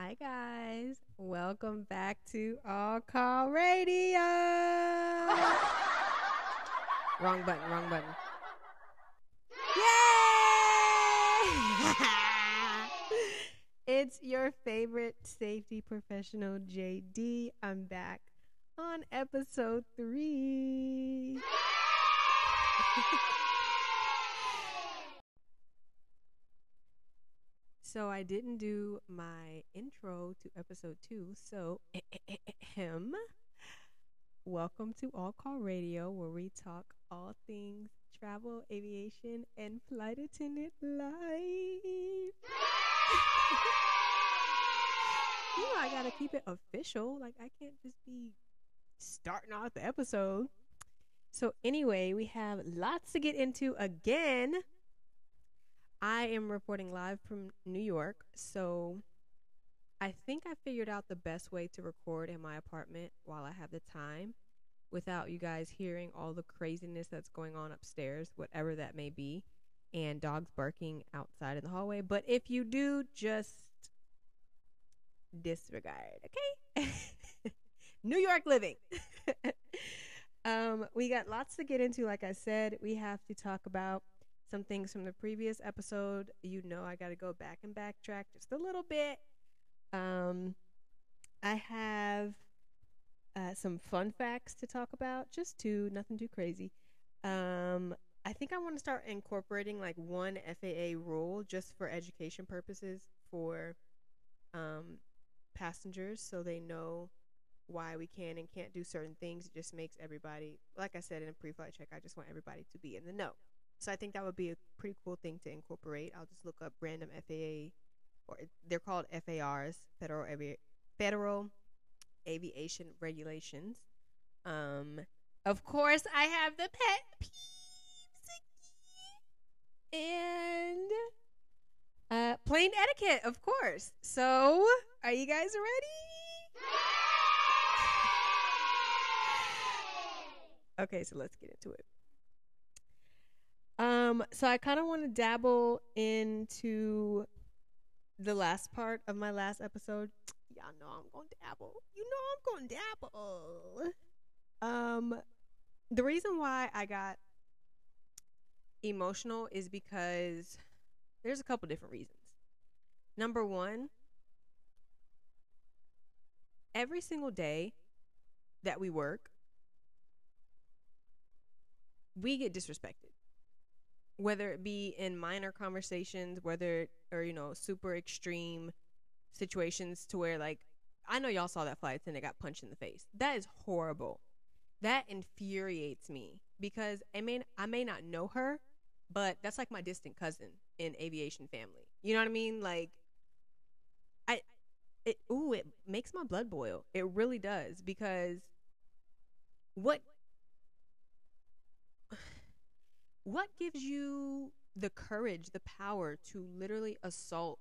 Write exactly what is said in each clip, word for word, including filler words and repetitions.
Hi, guys. Welcome back to All Call Radio. Wrong button, wrong button. Yay! It's your favorite safety professional, J D. I'm back on episode three. So I didn't do my intro to episode two. So, him. Welcome to All Call Radio, where we talk all things travel, aviation, and flight attendant life. You know, I gotta keep it official. Like, I can't just be starting off the episode. So, anyway, we have lots to get into again. I am reporting live from New York, so I think I figured out the best way to record in my apartment while I have the time without you guys hearing all the craziness that's going on upstairs, whatever that may be, and dogs barking outside in the hallway. But if you do, just disregard, okay? New York living. um, we got lots to get into. Like I said, we have to talk about some things from the previous episode. You know, I got to go back and backtrack just a little bit. Um, I have uh, some fun facts to talk about, just two, nothing too crazy. Um, I think I want to start incorporating like one F A A rule just for education purposes for um, passengers, so they know why we can and can't do certain things. It just makes everybody, like I said in a pre-flight check, I just want everybody to be in the know. So I think that would be a pretty cool thing to incorporate. I'll just look up random F A A, or they're called F A Rs, Federal Avi- Federal Aviation Regulations. Um, of course, I have the pet peeves and uh, plane etiquette, of course. So, are you guys ready? Okay, so let's get into it. Um, so I kind of want to dabble into the last part of my last episode. Y'all know I'm going to dabble. You know I'm going to dabble. Um, the reason why I got emotional is because there's a couple different reasons. Number one, every single day that we work, we get disrespected. Whether it be in minor conversations, whether, or, you know, super extreme situations to where, like, I know y'all saw that flight attendant got punched in the face. That is horrible. That infuriates me because I may, I may not know her, but that's like my distant cousin in aviation family. You know what I mean? Like, I, it, ooh, it makes my blood boil. It really does, because what, what gives you the courage, the power to literally assault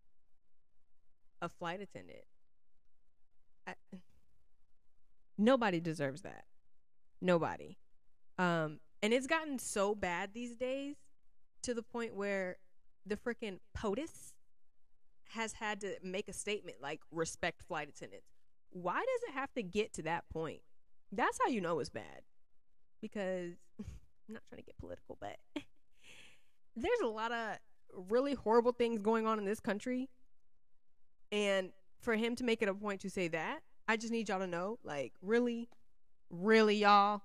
a flight attendant? I, nobody deserves that. Nobody. Um, and it's gotten so bad these days to the point where the freaking POTUS has had to make a statement like, respect flight attendants. Why does it have to get to that point? That's how you know it's bad. Because I'm not trying to get political, but there's a lot of really horrible things going on in this country. And for him to make it a point to say that, I just need y'all to know, like, really, really, y'all.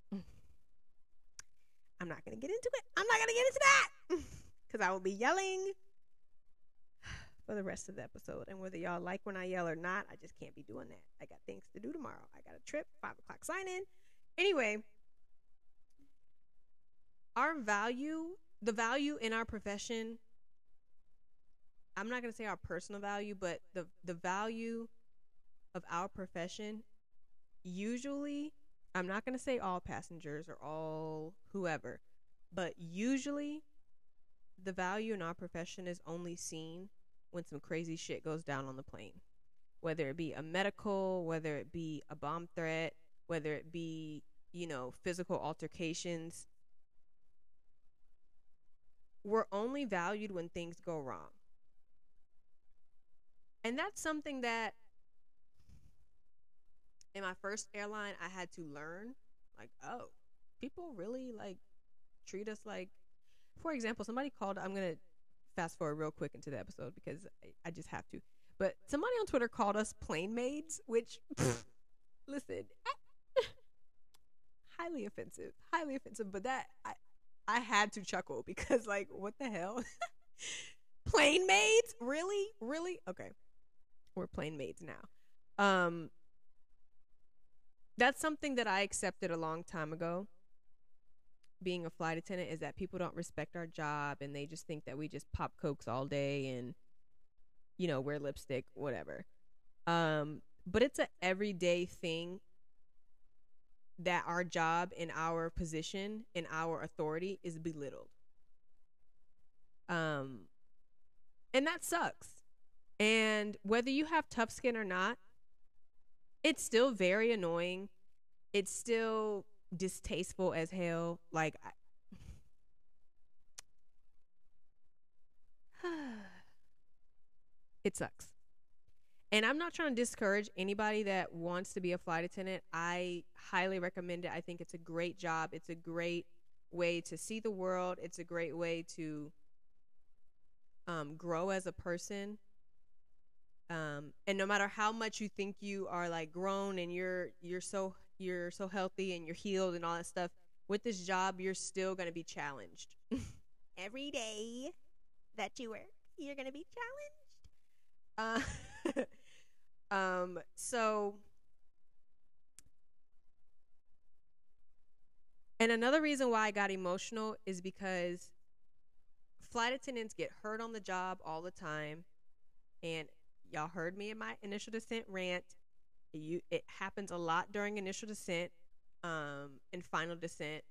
I'm not going to get into it. I'm not going to get into that. Because I will be yelling for the rest of the episode. And whether y'all like when I yell or not, I just can't be doing that. I got things to do tomorrow. I got a trip, five o'clock sign in. Anyway, our value, the value in our profession, I'm not going to say our personal value, but the, the value of our profession, usually, I'm not going to say all passengers or all whoever, but usually the value in our profession is only seen when some crazy shit goes down on the plane. Whether it be a medical, whether it be a bomb threat, whether it be, you know, physical altercations. We're only valued when things go wrong. And that's something that in my first airline I had to learn. Like, oh, people really like treat us like, for example, somebody called, I'm going to fast forward real quick into the episode because I, I just have to. But somebody on Twitter called us plane maids, which, pff, listen, I, highly offensive, highly offensive. But that, I, I had to chuckle because, like, what the hell? Plane maids? Really? Really? Okay. We're plane maids now. Um, that's something that I accepted a long time ago. Being a flight attendant is that people don't respect our job and they just think that we just pop cokes all day and, you know, wear lipstick, whatever. Um, but it's a everyday thing that our job and our position and our authority is belittled. Um, and that sucks. And whether you have tough skin or not, it's still very annoying. It's still distasteful as hell. Like, I, it sucks. And I'm not trying to discourage anybody that wants to be a flight attendant. I highly recommend it. I think it's a great job. It's a great way to see the world. It's a great way to um, grow as a person. Um, and no matter how much you think you are like grown and you're you're so you're so healthy and you're healed and all that stuff, with this job you're still gonna be challenged. Every day that you work, you're gonna be challenged. Uh, um, so, and another reason why I got emotional is because flight attendants get hurt on the job all the time, and y'all heard me in my initial descent rant. You, it happens a lot during initial descent, um, and final descent.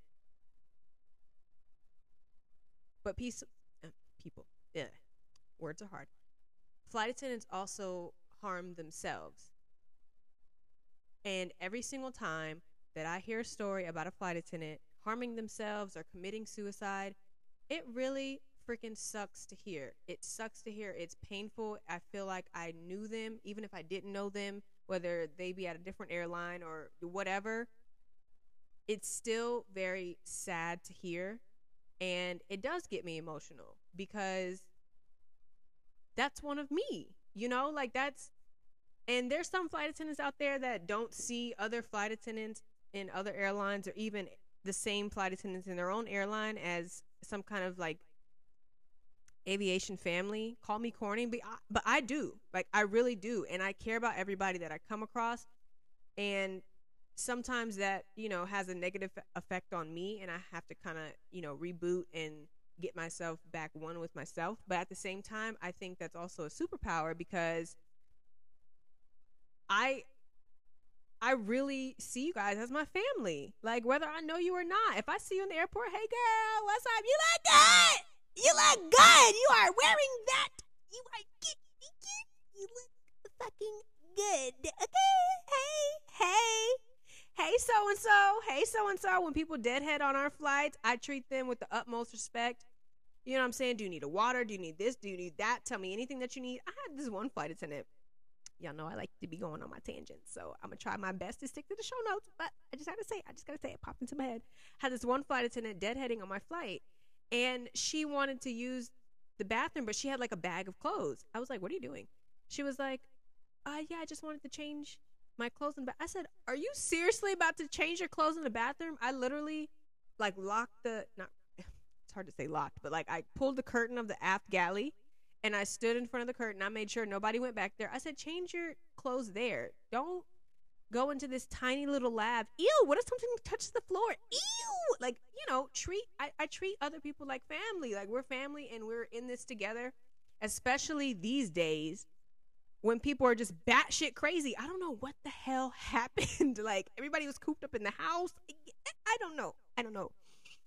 But piece, uh, people, yeah, words are hard. Flight attendants also harm themselves. And every single time that I hear a story about a flight attendant harming themselves or committing suicide, it really freaking sucks to hear. It sucks to hear. It's painful. I feel like I knew them, even if I didn't know them, whether they be at a different airline or whatever. It's still very sad to hear. And it does get me emotional because that's one of me, you know, like that's, and there's some flight attendants out there that don't see other flight attendants in other airlines or even the same flight attendants in their own airline as some kind of like aviation family. Call me corny, but I, but I do. Like, I really do. And I care about everybody that I come across. And sometimes that, you know, has a negative effect on me, and I have to kind of, you know, reboot and get myself back one with myself. But at the same time, I think that's also a superpower because I I really see you guys as my family. Like, whether I know you or not. If I see you in the airport, hey girl, what's up? You look good. You look good. You are wearing that. You are good. You look fucking good. Okay. Hey, hey. Hey, so-and-so. Hey, so-and-so. When people deadhead on our flights, I treat them with the utmost respect. You know what I'm saying? Do you need a water? Do you need this? Do you need that? Tell me anything that you need. I had this one flight attendant. Y'all know I like to be going on my tangents, so I'm going to try my best to stick to the show notes, but I just had to say it. I just got to say it. Popped into my head. Had this one flight attendant deadheading on my flight, and she wanted to use the bathroom, but she had like a bag of clothes. I was like, what are you doing? She was like, uh, yeah, I just wanted to change my clothes in the bathroom. I said, are you seriously about to change your clothes in the bathroom? I literally like locked the, not, it's hard to say locked, but like I pulled the curtain of the aft galley and I stood in front of the curtain. I made sure nobody went back there. I said, change your clothes there. Don't go into this tiny little lab. Ew, what if something touches the floor? Ew. Like, you know, treat, I, I treat other people like family. Like, we're family and we're in this together, especially these days when people are just batshit crazy. I don't know what the hell happened. Like, everybody was cooped up in the house. I don't know. I don't know.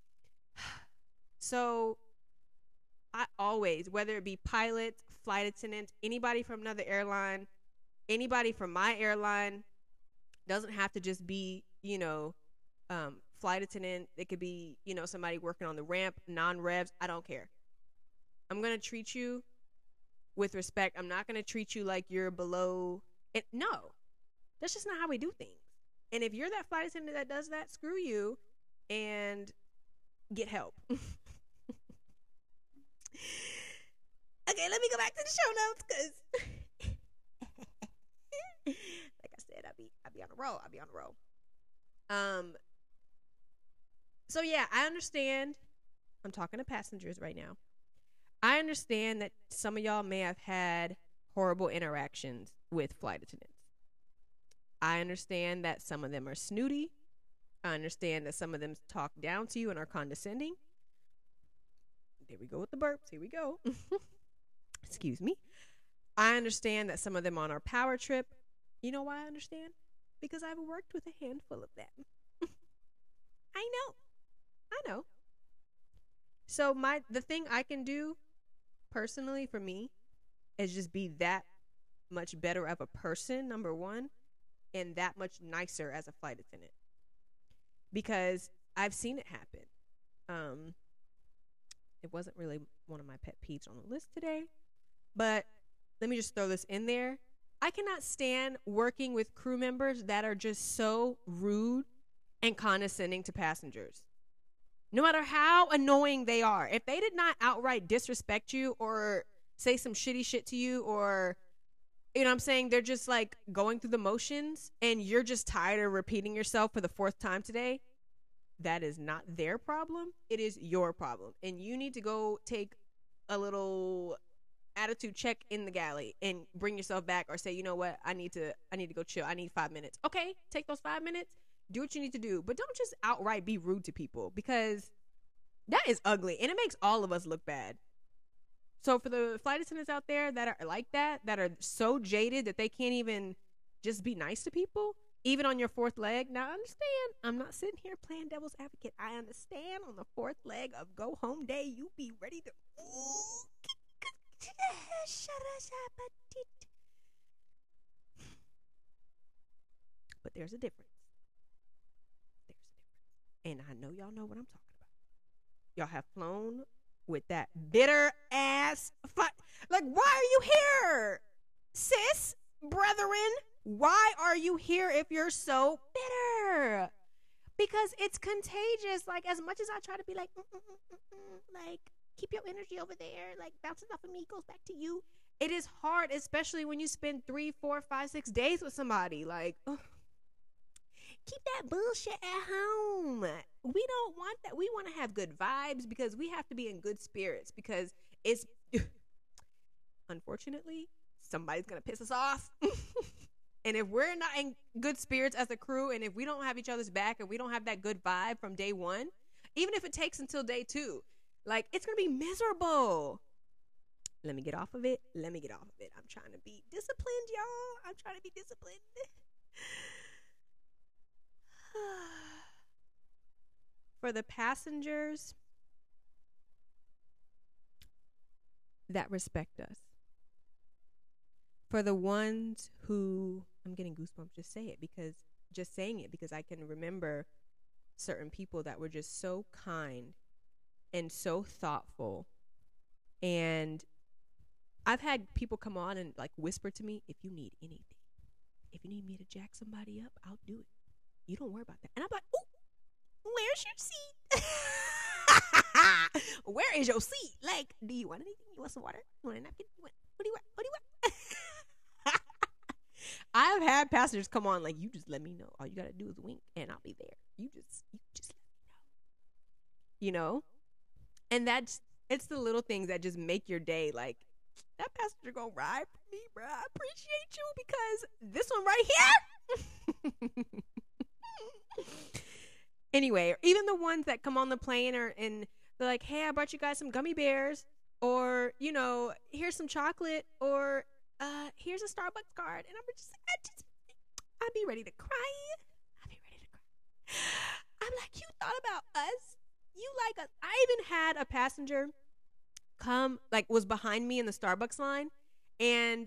So I always, whether it be pilots, flight attendants, anybody from another airline, anybody from my airline, doesn't have to just be, you know, um, flight attendant. It could be, you know, somebody working on the ramp, non-revs. I don't care. I'm going to treat you with respect. I'm not going to treat you like you're below it. No, that's just not how we do things. And if you're that flight attendant that does that, screw you and get help. Okay, let me go back to the show notes because like I said, I'll be I'll be on a roll. I'll be on a roll. Um so yeah, I understand. I'm talking to passengers right now. I understand that some of y'all may have had horrible interactions with flight attendants. I understand that some of them are snooty. I understand that some of them talk down to you and are condescending. There we go with the burps. Here we go. Excuse me. I understand that some of them on our power trip. You know why I understand? Because I've worked with a handful of them. I know. I know. So my the thing I can do personally for me is just be that much better of a person, number one, and that much nicer as a flight attendant. Because I've seen it happen. Um, it wasn't really one of my pet peeves on the list today, but let me just throw this in there. I cannot stand working with crew members that are just so rude and condescending to passengers. No matter how annoying they are. If they did not outright disrespect you or say some shitty shit to you, or, you know what I'm saying, they're just like going through the motions and you're just tired of repeating yourself for the fourth time today, that is not their problem. It is your problem. And you need to go take a little attitude check in the galley and bring yourself back, or say, you know what, I need to I need to go chill. I need five minutes. Okay, take those five minutes. Do what you need to do. But don't just outright be rude to people, because that is ugly and it makes all of us look bad. So for the flight attendants out there that are like that, that are so jaded that they can't even just be nice to people, even on your fourth leg. Now, I understand. I'm not sitting here playing devil's advocate. I understand on the fourth leg of go home day, you be ready to. But there's a difference. There's a difference. And I know y'all know what I'm talking about. Y'all have flown with that bitter ass fight. Like, why are you here, sis, brethren? Why are you here if you're so bitter? Because it's contagious. Like, as much as I try to be like, mm, mm, mm, mm, like, keep your energy over there, like, bounces off of me, goes back to you. It is hard, especially when you spend three, four, five, six days with somebody. Like, ugh. Keep that bullshit at home. We don't want that. We want to have good vibes, because we have to be in good spirits, because it's, unfortunately, somebody's going to piss us off. And if we're not in good spirits as a crew, and if we don't have each other's back, and we don't have that good vibe from day one, even if it takes until day two, like, it's going to be miserable. Let me get off of it. Let me get off of it. I'm trying to be disciplined, y'all. I'm trying to be disciplined. For the passengers that respect us, for the ones who, I'm getting goosebumps just say it because just saying it because I can remember certain people that were just so kind and so thoughtful. And I've had people come on and like whisper to me, if you need anything, if you need me to jack somebody up, I'll do it. You don't worry about that. And I'm like, oh, where's your seat? Where is your seat? Like, do you want anything? You want some water? You want a napkin? You want, what do you want? What do you want? I've had passengers come on like, you just let me know. All you gotta do is wink and I'll be there. You just you just let me know. You know? And that's it's the little things that just make your day. Like, that passenger gonna ride for me, bro. I appreciate you, because this one right here. Anyway, even the ones that come on the plane or and they're like, hey, I brought you guys some gummy bears, or, you know, here's some chocolate, or uh, here's a Starbucks card. And I'm just, I just, I'd be ready to cry. I'd be ready to cry. I'm like, you thought about us? You like us? I even had a passenger come, like, was behind me in the Starbucks line, and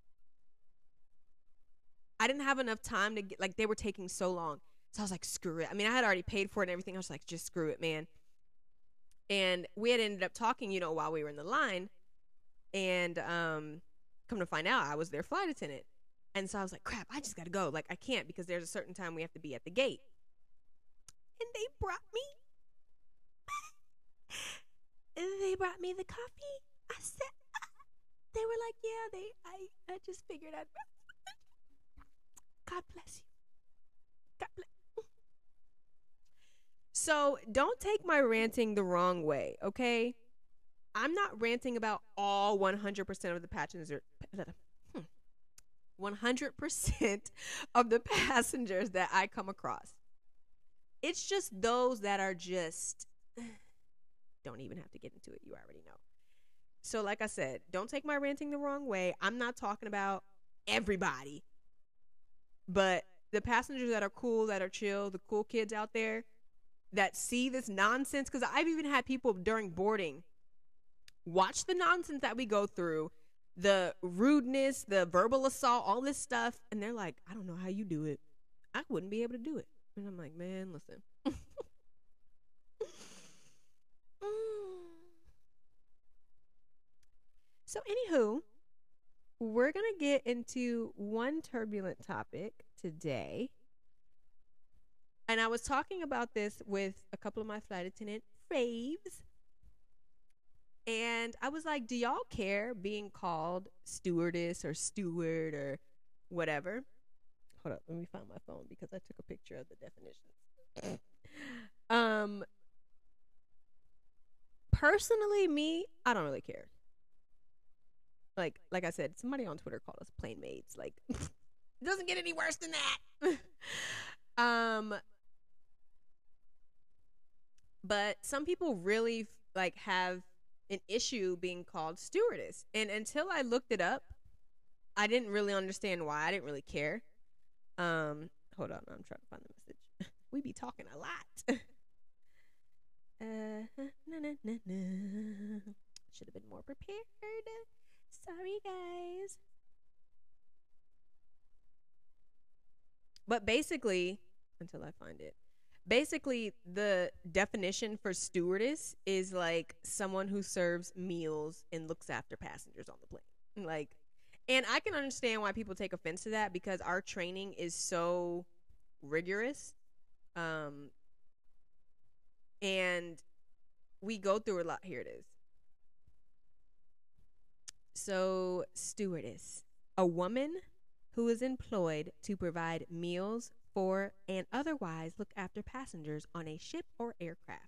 I didn't have enough time to get, like, they were taking so long. So I was like, screw it. I mean, I had already paid for it and everything. I was like, just screw it, man. And we had ended up talking, you know, while we were in the line. And um, come to find out, I was their flight attendant. And so I was like, crap, I just got to go. Like, I can't because there's a certain time we have to be at the gate. And they brought me, they brought me the coffee. I said, ah. They were like, yeah, they, I, I just figured I'd, God bless you. God bless you. So don't take my ranting the wrong way, okay? I'm not ranting about all one hundred percent of the passengers. one hundred percent of the passengers that I come across. It's just those that are just, don't even have to get into it. You already know. So like I said, don't take my ranting the wrong way. I'm not talking about everybody. But the passengers that are cool, that are chill, the cool kids out there that see this nonsense. Because I've even had people during boarding watch the nonsense that we go through, the rudeness, the verbal assault, all this stuff. And they're like, I don't know how you do it. I wouldn't be able to do it. And I'm like, man, listen. So, anywho, we're going to get into one turbulent topic today. And I was talking about this with a couple of my flight attendant faves. And I was like, do y'all care being called stewardess or steward or whatever? Hold up, let me find my phone because I took a picture of the definitions. um, personally, me, I don't really care. Like, like I said, somebody on Twitter called us plain maids. Like, it doesn't get any worse than that. um, but some people really like have an issue being called stewardess, and until I looked it up, I didn't really understand why. I didn't really care. Um, hold on, I'm trying to find the message. We be talking a lot. uh, na, na, na, na. Should have been more prepared. Sorry, guys. But basically, until I find it, basically the definition for stewardess is like someone who serves meals and looks after passengers on the plane. Like, and I can understand why people take offense to that because our training is so rigorous. Um, and we go through a lot. Here it is. So, stewardess, a woman who is employed to provide meals for and otherwise look after passengers on a ship or aircraft.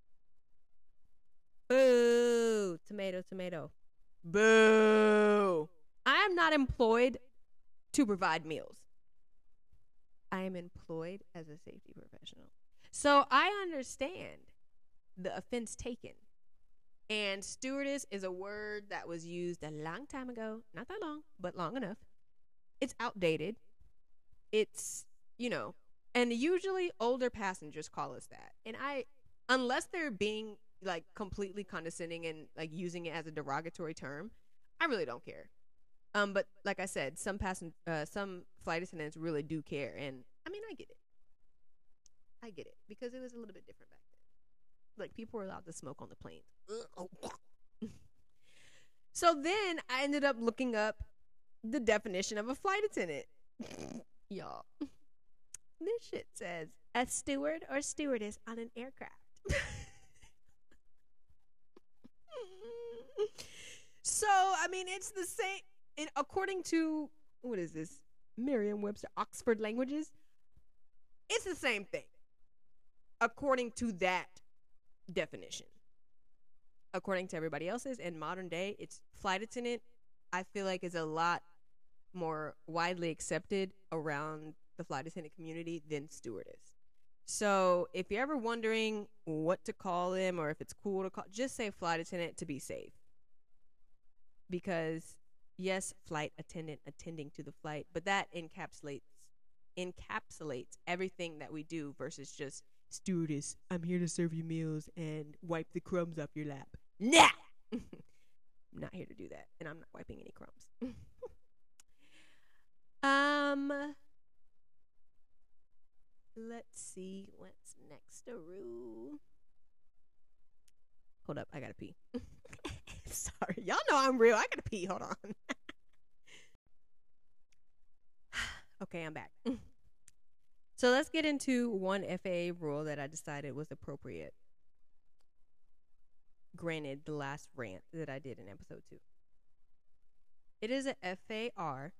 Boo! Tomato, tomato. Boo! I am not employed to provide meals. I am employed as a safety professional. So I understand the offense taken. And stewardess is a word that was used a long time ago. Not that long, but long enough. It's outdated. It's, you know, and usually older passengers call us that. And I, unless they're being like completely condescending and like using it as a derogatory term, I really don't care. Um, but like I said, some passen- uh, some flight attendants really do care. And I mean, I get it. I get it because it was a little bit different back then. Like, people were allowed to smoke on the planes. So then I ended up looking up the definition of a flight attendant. Y'all. This shit says, a steward or stewardess on an aircraft. So, I mean, it's the same. And according to, what is this? Merriam-Webster, Oxford Languages. It's the same thing. According to that definition. According to everybody else's, in modern day, it's flight attendant, I feel like is a lot more widely accepted around the flight attendant community than stewardess. So if you're ever wondering what to call them or if it's cool to call, just say flight attendant to be safe. Because yes, flight attendant attending to the flight, but that encapsulates encapsulates everything that we do versus just stewardess, I'm here to serve you meals and wipe the crumbs off your lap. Nah! I'm not here to do that, and I'm not wiping any crumbs. um, let's see what's next. Hold up, I gotta pee. Sorry. Y'all know I'm real. I gotta pee. Hold on. Okay, I'm back. So let's get into one F A A rule that I decided was appropriate. Granted, the last rant that I did in episode two. It is a F A R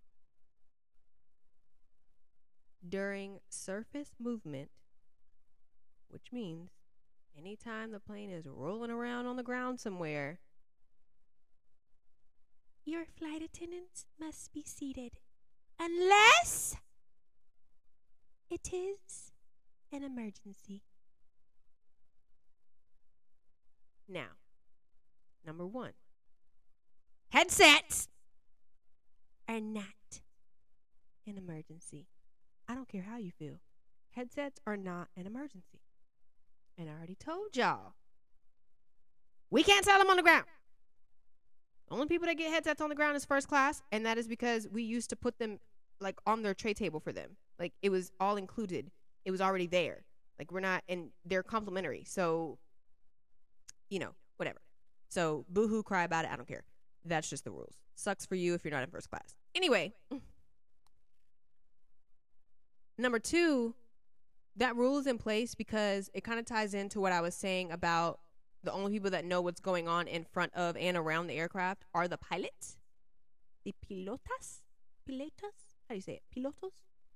during surface movement, which means anytime the plane is rolling around on the ground somewhere, your flight attendants must be seated unless it is an emergency. Now, number one, headsets are not an emergency. I don't care how you feel. Headsets are not an emergency. And I already told y'all, we can't sell them on the ground. The only people that get headsets on the ground is first class, and that is because we used to put them like on their tray table for them. Like it was all included. It was already there. Like we're not, and they're complimentary. So, you know, whatever. So boo-hoo, cry about it. I don't care. That's just the rules. Sucks for you if you're not in first class. Anyway, number two, that rule is in place because it kind of ties into what I was saying about the only people that know what's going on in front of and around the aircraft are the pilots. The pilotas? Pilotas? How do you say it? Pilotos?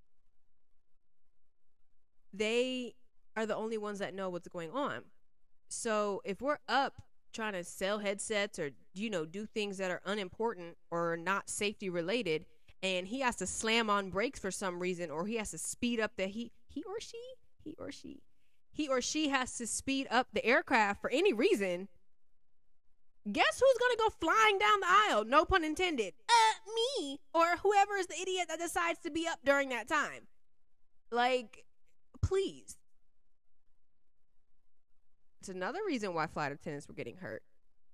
They are the only ones that know what's going on. So if we're up trying to sell headsets or, you know, do things that are unimportant or not safety related, and he has to slam on brakes for some reason, or he has to speed up the he he or she he or she he or she has to speed up the aircraft for any reason, guess who's gonna go flying down the aisle? No pun intended. Uh, me or whoever is the idiot that decides to be up during that time. Like, please. It's another reason why flight attendants were getting hurt.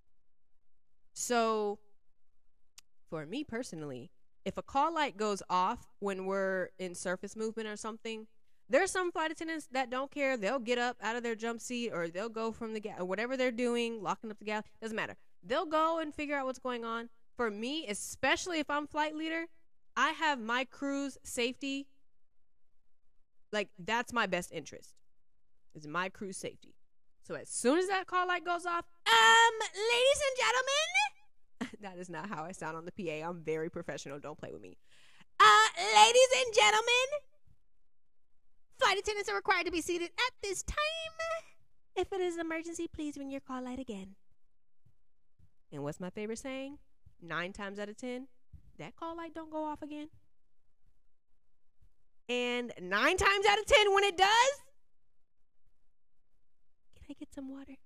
So, for me personally, if a call light goes off when we're in surface movement or something, there's some flight attendants that don't care. They'll get up out of their jump seat, or they'll go from the ga- or whatever they're doing, locking up the galley. Doesn't matter. They'll go and figure out what's going on. For me, especially if I'm flight leader, I have my crew's safety. Like, that's my best interest, is my crew's safety. So as soon as that call light goes off, um, ladies and gentlemen, that is not how I sound on the P A. I'm very professional. Don't play with me. Uh, ladies and gentlemen, flight attendants are required to be seated at this time. If it is an emergency, please ring your call light again. And what's my favorite saying? Nine times out of ten, that call light don't go off again. And nine times out of ten, when it does, can I get some water?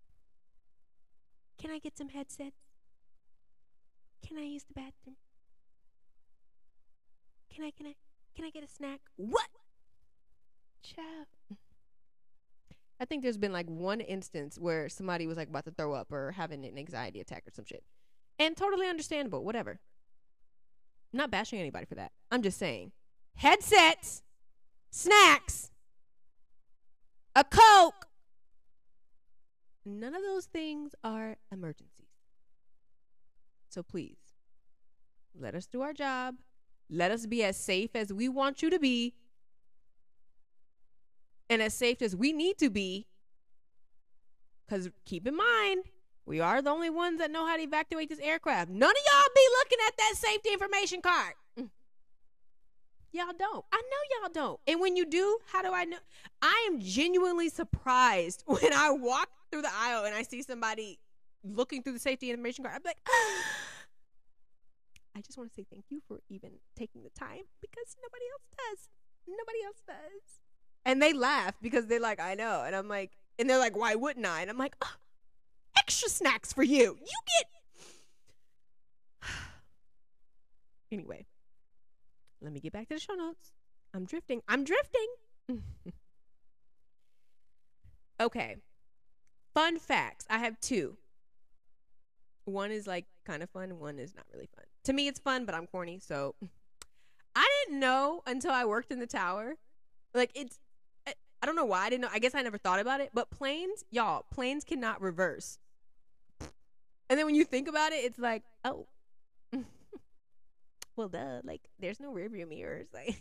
Can I get some headsets? Can I use the bathroom? Can I, can I, can I get a snack? What? Child. I think there's been like one instance where somebody was like about to throw up or having an anxiety attack or some shit. And totally understandable, whatever. I'm not bashing anybody for that. I'm just saying. Headsets, snacks, a Coke. None of those things are emergencies. So please, let us do our job. Let us be as safe as we want you to be. And as safe as we need to be. Because keep in mind, we are the only ones that know how to evacuate this aircraft. None of y'all be looking at that safety information card. Mm. Y'all don't. I know y'all don't. And when you do, how do I know? I am genuinely surprised when I walk through the aisle and I see somebody looking through the safety information card. I'm like, ah. I just want to say thank you for even taking the time, because nobody else does. Nobody else does. And they laugh because they're like, I know. And I'm like, and they're like, why wouldn't I? And I'm like, oh, extra snacks for you. You get. Anyway, let me get back to the show notes. I'm drifting. I'm drifting. Okay. Fun facts. I have two. One is like kind of fun. One is not really fun. To me, it's fun, but I'm corny. So I didn't know until I worked in the tower. Like, it's, I don't know why I didn't know. I guess I never thought about it. But planes, y'all, planes cannot reverse. And then when you think about it, it's like, oh, well, duh. Like, there's no rearview mirrors. Like,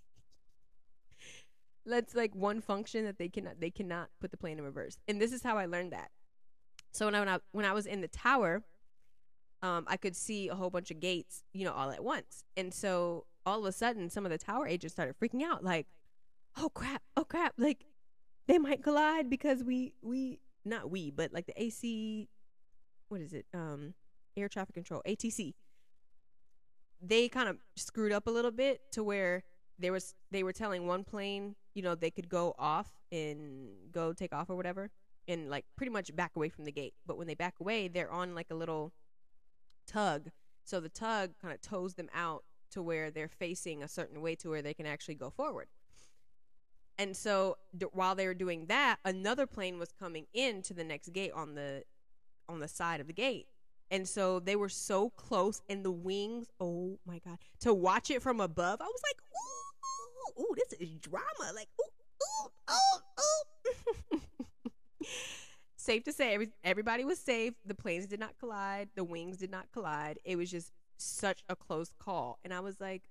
that's like one function that they cannot they cannot put the plane in reverse. And this is how I learned that. So when I when I, when I was in the tower, um, I could see a whole bunch of gates, you know, all at once. And so all of a sudden, some of the tower agents started freaking out, like, oh crap, oh crap, like they might collide because we we not we, but like the A C, what is it? Um, air traffic control, A T C. They kind of screwed up a little bit to where there was they were telling one plane, you know, they could go off and go take off or whatever, and like pretty much back away from the gate. But when they back away, they're on like a little tug, so the tug kind of tows them out to where they're facing a certain way to where they can actually go forward. And so d- while they were doing that, another plane was coming into the next gate on the on the side of the gate. And so they were so close, and the wings, oh my God, to watch it from above, I was like, ooh, ooh, ooh, this is drama. Like, ooh, ooh, ooh, ooh. Safe to say, every, everybody was safe. The planes did not collide. The wings did not collide. It was just such a close call. And I was like,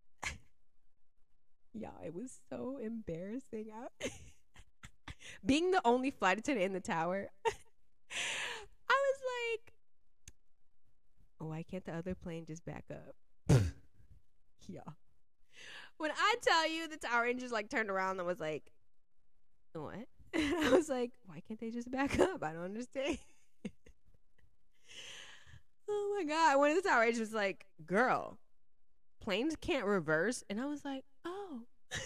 yeah, it was so embarrassing. I, being the only flight attendant in the tower, I was like, oh, why can't the other plane just back up? Yeah. When I tell you the tower engine like turned around and was like, what? I was like, why can't they just back up? I don't understand. Oh my God. One of the tower agents was like, girl, planes can't reverse. And I was like, oh.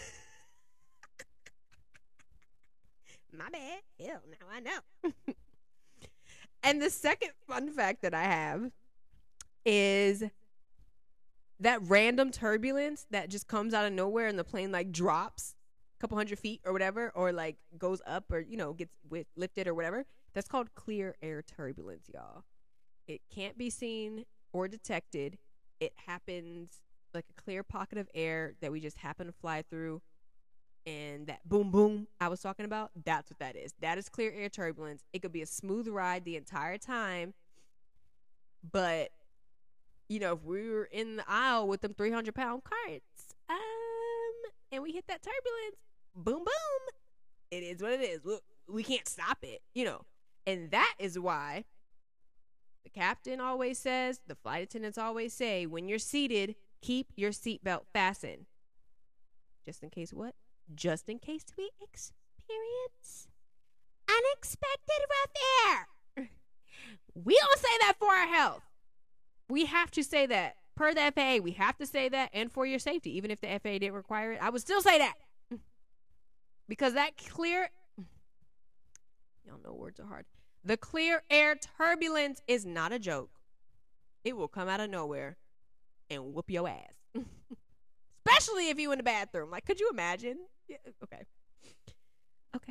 My bad. Hell, now I know. And the second fun fact that I have is that random turbulence that just comes out of nowhere and the plane like drops a couple hundred feet or whatever, or like goes up or, you know, gets with, lifted or whatever. That's called clear air turbulence, y'all. It can't be seen or detected. It happens like a clear pocket of air that we just happen to fly through. And that boom, boom I was talking about, that's what that is. That is clear air turbulence. It could be a smooth ride the entire time. But, you know, if we were in the aisle with them three hundred pound carts, um, and we hit that turbulence, boom, boom, it is what it is. We, we can't stop it, you know. And that is why the captain always says, the flight attendants always say, when you're seated, keep your seatbelt fastened. Just in case what? Just in case we experience unexpected rough air. We don't say that for our health. We have to say that. Per the F A A, we have to say that, and for your safety. Even if the F A A didn't require it, I would still say that. Because that clear... Y'all know words are hard. The clear air turbulence is not a joke. It will come out of nowhere and whoop your ass. Especially if you in the bathroom. Like, could you imagine? Yeah, okay. Okay.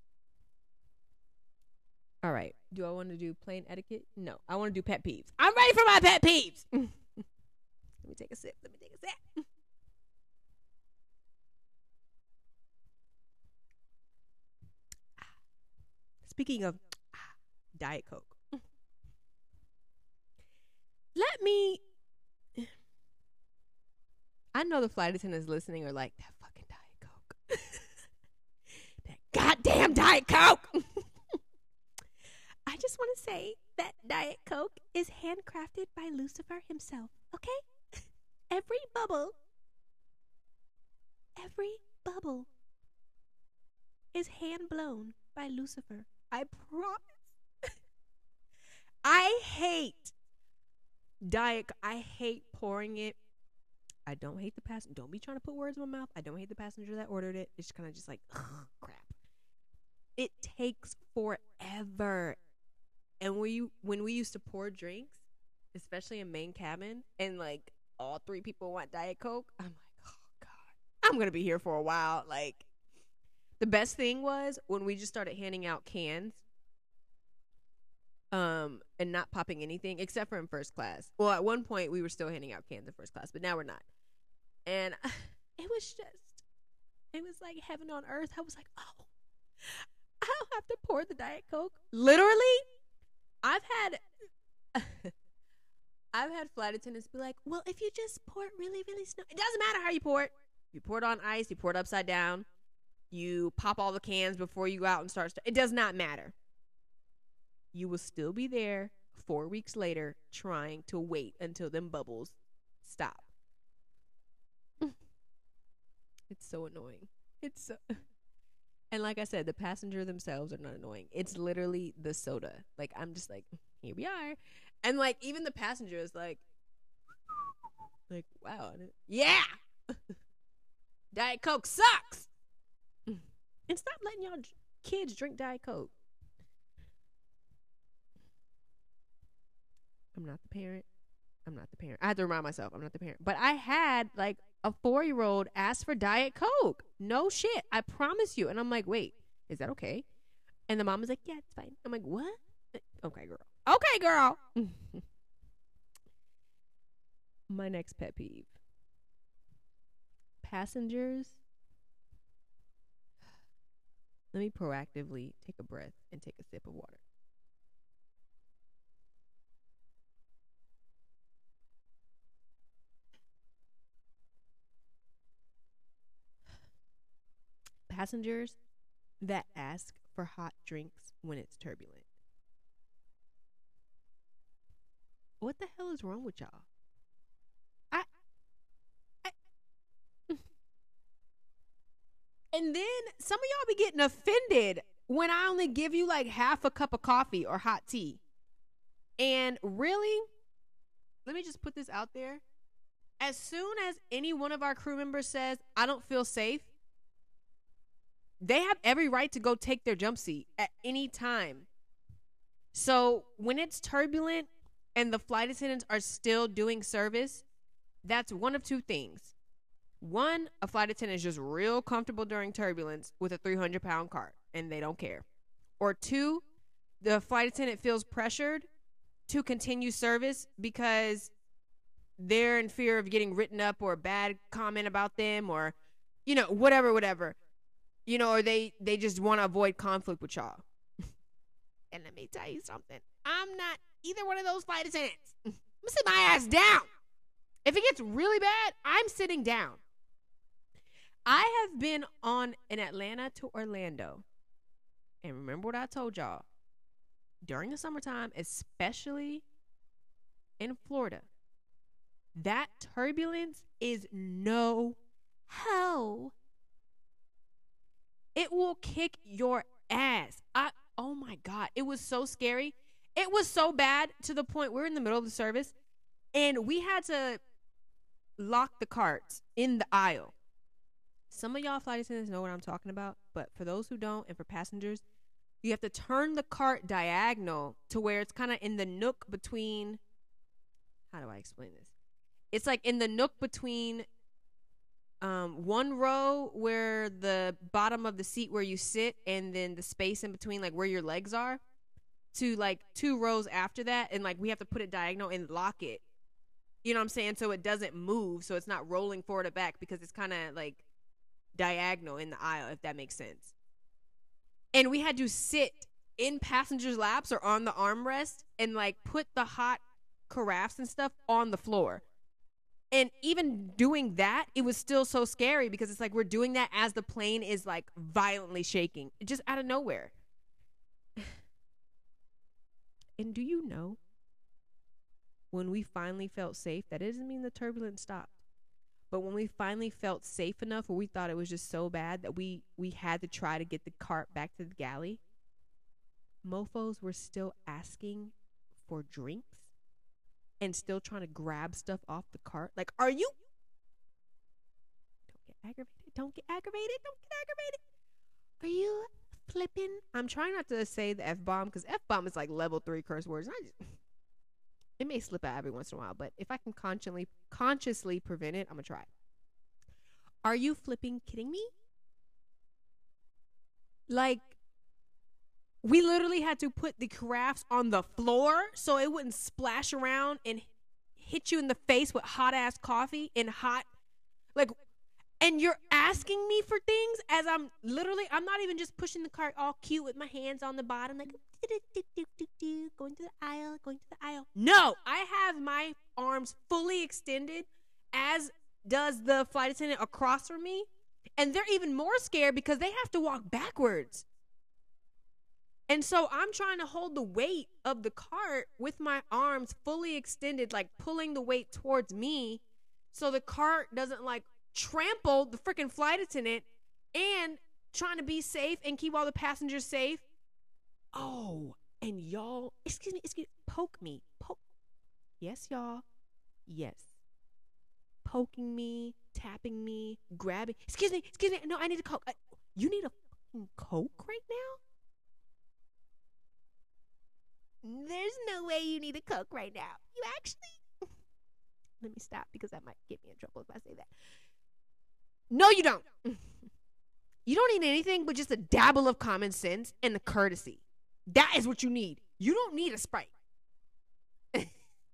All right. Do I want to do plain etiquette? No. I want to do pet peeves. I'm ready for my pet peeves. Let me take a sip. Let me take a sip. Speaking of Diet Coke. Let me... I know the flight attendants listening are like, that fucking Diet Coke. That goddamn Diet Coke. I just want to say that Diet Coke is handcrafted by Lucifer himself, okay? Every bubble, every bubble is hand blown by Lucifer. I promise. I hate Diet Coke. I hate pouring it. I don't hate the passenger. Don't be trying to put words in my mouth. I don't hate the passenger that ordered it. It's kind of just like, ugh, crap. It takes forever. And we, when we used to pour drinks, especially in main cabin, and like all three people want Diet Coke, I'm like, oh God, I'm going to be here for a while. Like, the best thing was when we just started handing out cans. Um, and not popping anything except for in first class. Well, at one point we were still handing out cans in first class, but now we're not. And it was just, it was like heaven on earth. I was like, oh, I don't have to pour the Diet Coke. Literally, I've had, I've had flight attendants be like, well, if you just pour it really, really slow, it doesn't matter how you pour it. You pour it on ice, you pour it upside down, you pop all the cans before you go out and start. St- it does not matter. You will still be there four weeks later trying to wait until them bubbles stop. It's so annoying. It's so... And like I said, the passenger themselves are not annoying. It's literally the soda. Like, I'm just like, here we are. And like, even the passenger is like, like, wow. Yeah. Diet Coke sucks. And stop letting y'all kids drink Diet Coke. I'm not the parent. I'm not the parent. I had to remind myself I'm not the parent. But I had like a four-year-old ask for Diet Coke. No shit. I promise you. And I'm like, wait, is that okay? And the mom was like, yeah, it's fine. I'm like, what? Okay, girl. Okay, girl. My next pet peeve. Passengers. Let me proactively take a breath and take a sip of water. Passengers that ask for hot drinks when it's turbulent. What the hell is wrong with y'all? I, I and then some of y'all be getting offended when I only give you like half a cup of coffee or hot tea. And really, let me just put this out there. As soon as any one of our crew members says, I don't feel safe, they have every right to go take their jump seat at any time. So when it's turbulent and the flight attendants are still doing service, that's one of two things. One, a flight attendant is just real comfortable during turbulence with a three hundred pound cart and they don't care. Or two, the flight attendant feels pressured to continue service because they're in fear of getting written up or a bad comment about them or, you know, whatever, whatever. You know, or they, they just want to avoid conflict with y'all. And let me tell you something. I'm not either one of those flight attendants. I'm going to sit my ass down. If it gets really bad, I'm sitting down. I have been on an Atlanta to Orlando. And remember what I told y'all. During the summertime, especially in Florida, that turbulence is no hell. It will kick your ass. I oh my God. It was so scary. It was so bad to the point we're in the middle of the service and we had to lock the carts in the aisle. Some of y'all flight attendants know what I'm talking about, but for those who don't and for passengers, you have to turn the cart diagonal to where it's kind of in the nook between, how do I explain this? It's like in the nook between Um, one row where the bottom of the seat where you sit and then the space in between like where your legs are to like two rows after that. And like we have to put it diagonal and lock it. You know what I'm saying? So it doesn't move. So it's not rolling forward or back because it's kind of like diagonal in the aisle, if that makes sense. And we had to sit in passengers' laps or on the armrest and like put the hot carafes and stuff on the floor. And even doing that, it was still so scary because it's like we're doing that as the plane is like violently shaking, just out of nowhere. And do you know, when we finally felt safe, that doesn't mean the turbulence stopped. But when we finally felt safe enough where we thought it was just so bad that we, we had to try to get the cart back to the galley, mofos were still asking for drinks. And still trying to grab stuff off the cart. Like, are you? Don't get aggravated. Don't get aggravated. Don't get aggravated. Are you flipping? I'm trying not to say the F-bomb because F-bomb is like level three curse words. And I just, it may slip out every once in a while, but if I can consciously, consciously prevent it, I'm going to try. Are you flipping kidding me? Like, we literally had to put the carafes on the floor so it wouldn't splash around and hit you in the face with hot ass coffee and hot, like, and you're asking me for things as I'm literally, I'm not even just pushing the cart all cute with my hands on the bottom, like, going to the aisle, going to the aisle. No, I have my arms fully extended, as does the flight attendant across from me. And they're even more scared because they have to walk backwards. And so I'm trying to hold the weight of the cart with my arms fully extended, like pulling the weight towards me so the cart doesn't like trample the freaking flight attendant, and trying to be safe and keep all the passengers safe. Oh, and y'all, excuse me, excuse me, poke me. Poke. Yes, y'all. Yes. Poking me, tapping me, grabbing. Excuse me, excuse me. No, I need a Coke. I, you need a fucking Coke right now? There's no way you need a Coke right now. You actually... Let me stop, because that might get me in trouble if I say that. No, you don't. You don't need anything but just a dabble of common sense and the courtesy. That is what you need. You don't need a Sprite. Okay.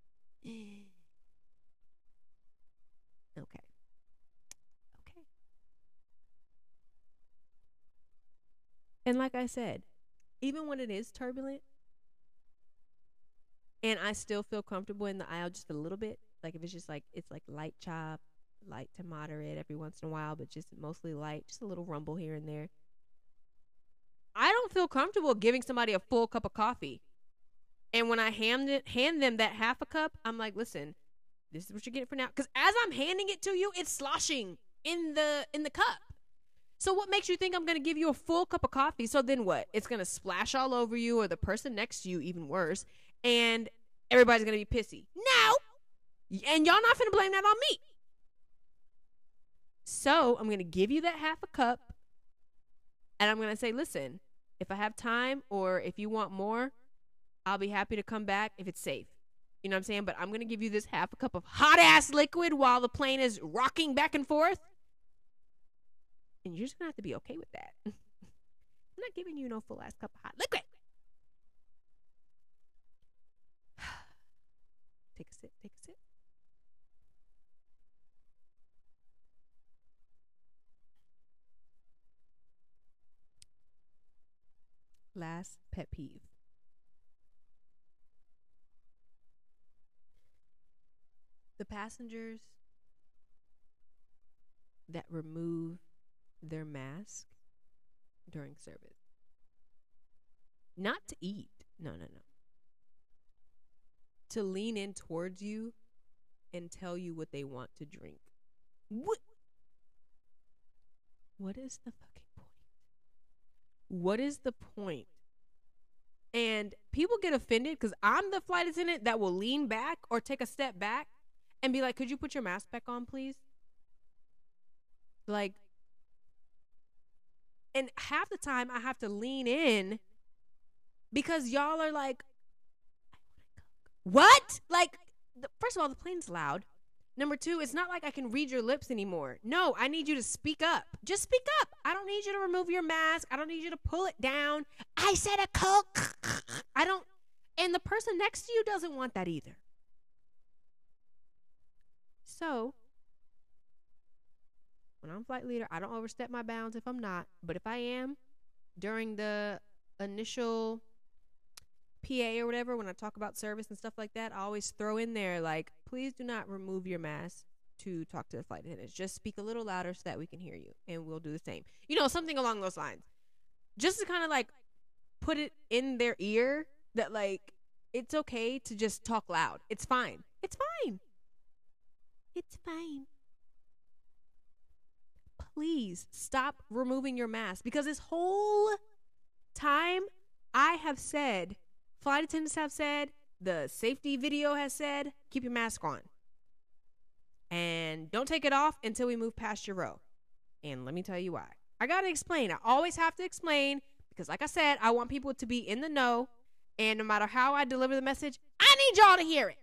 Okay. And like I said, even when it is turbulent, and I still feel comfortable in the aisle just a little bit, like if it's just like, it's like light chop, light to moderate every once in a while, but just mostly light, just a little rumble here and there. I don't feel comfortable giving somebody a full cup of coffee. And when I hand it, hand them that half a cup, I'm like, listen, this is what you're getting for now. Because as I'm handing it to you, it's sloshing in the in the cup. So what makes you think I'm going to give you a full cup of coffee? So then what? It's going to splash all over you, or the person next to you, even worse. And everybody's going to be pissy. No. And y'all not finna blame that on me. So I'm going to give you that half a cup. And I'm going to say, listen, if I have time, or if you want more, I'll be happy to come back if it's safe. You know what I'm saying? But I'm going to give you this half a cup of hot-ass liquid while the plane is rocking back and forth. And you're just going to have to be okay with that. I'm not giving you no full-ass cup of hot liquid. Take a sip, take a sip. Last pet peeve. The passengers that remove their mask during service. Not to eat. No, no, no. To lean in towards you and tell you what they want to drink. What? What is the fucking point? What is the point? And people get offended because I'm the flight attendant that will lean back or take a step back and be like, could you put your mask back on, please? Like, and half the time I have to lean in because y'all are like, what? Like, the, first of all, the plane's loud. Number two, it's not like I can read your lips anymore. No, I need you to speak up. Just speak up. I don't need you to remove your mask. I don't need you to pull it down. I said a Coke. I don't. And the person next to you doesn't want that either. So, when I'm flight leader, I don't overstep my bounds if I'm not. But if I am, during the initial P A or whatever, when I talk about service and stuff like that, I always throw in there, like, please do not remove your mask to talk to the flight attendants. Just speak a little louder so that we can hear you, and we'll do the same. You know, something along those lines. Just to kind of, like, put it in their ear that, like, it's okay to just talk loud. It's fine. It's fine. It's fine. Please stop removing your mask, because this whole time I have said, flight attendants have said, the safety video has said, keep your mask on. And don't take it off until we move past your row. And let me tell you why. I got to explain. I always have to explain because, like I said, I want people to be in the know. And no matter how I deliver the message, I need y'all to hear it.